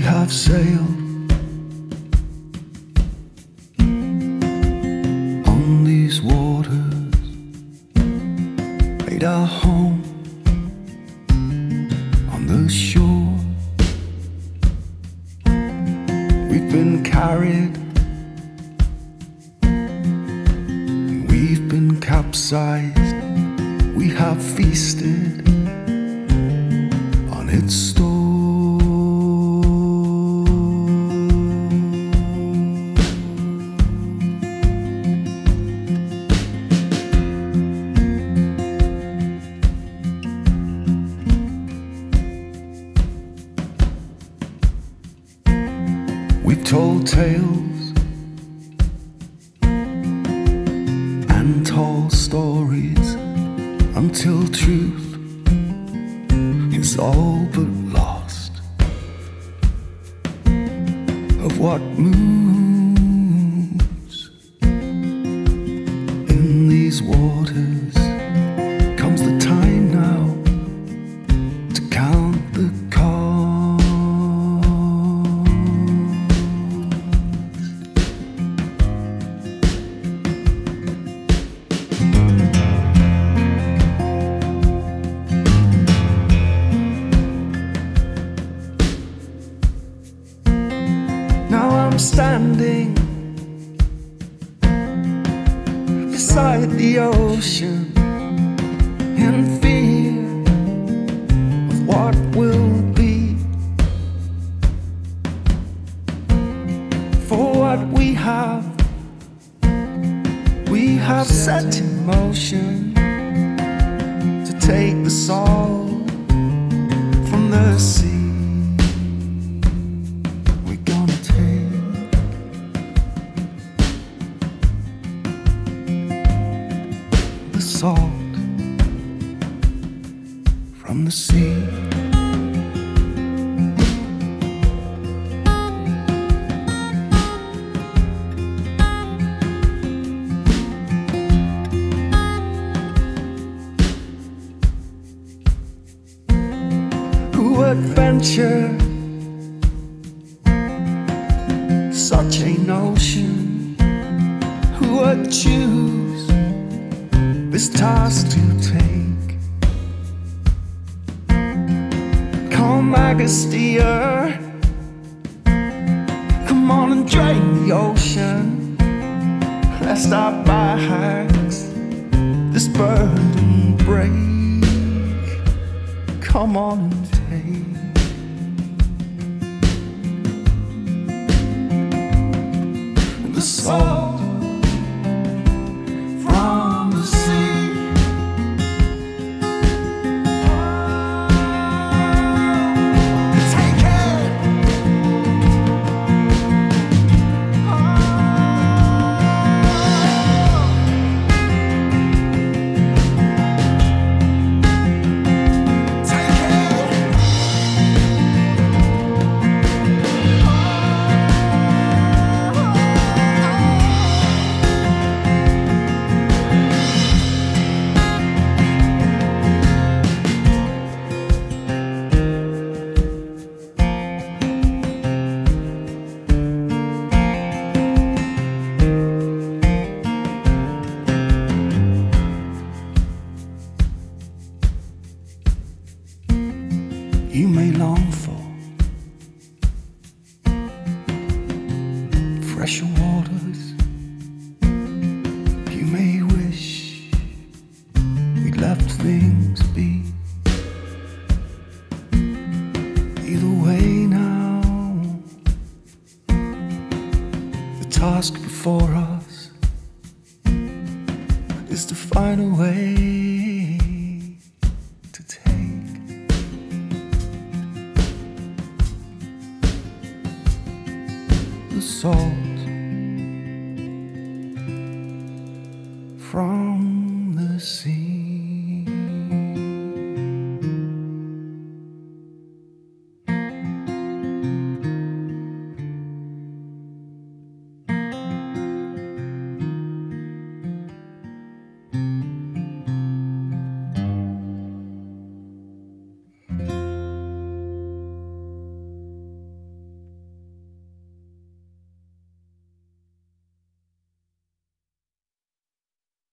have sailed on these waters, made our home on the shore. We've been carried, we've been capsized, we have feasted on its store. We've told tales and told stories until truth is all but lost, of what moves in these waters. Comes the time now to count the cost. Now I'm standing beside the ocean in fear of what will be. For what we have set in motion to take the salt from the sea. The salt from the sea. Who would venture such a notion? Who would choose this task to take? Come, Agastya, come on and drain the ocean, lest our backs this burden break. Come on and take the salt from the sea. Take it. Take it. You may long for fresher waters. You may wish we'd left things be. Either way now, the task before us is to find a way to take the salt